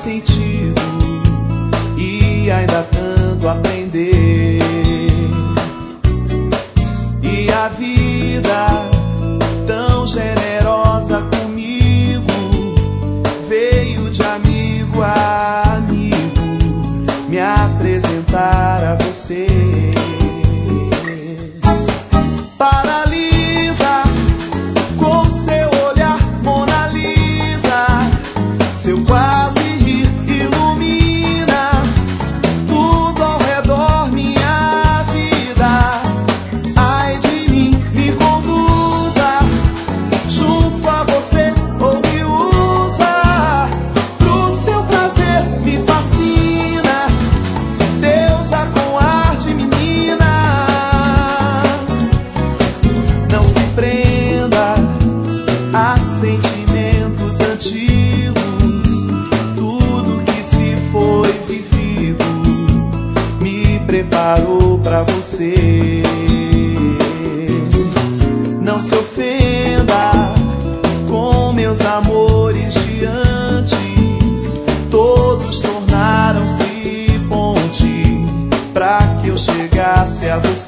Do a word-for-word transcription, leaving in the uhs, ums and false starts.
sentido e ainda tanto aprender. E a vida tão generosa comigo veio de amigo a amigo me apresentar a você. Paralisa com seu olhar, Mona Lisa, seu quase rir ilumina tudo ao redor, minha vida. Ai de mim, me conduza junto a você ou me usa pro seu prazer, me fascina, deusa com ar de menina. Não se prenda a sentimentos antigos, tudo que se foi vivido me preparou pra você. Não se ofenda com meus amores de antes, todos tornaram-se ponte pra que eu chegasse a você.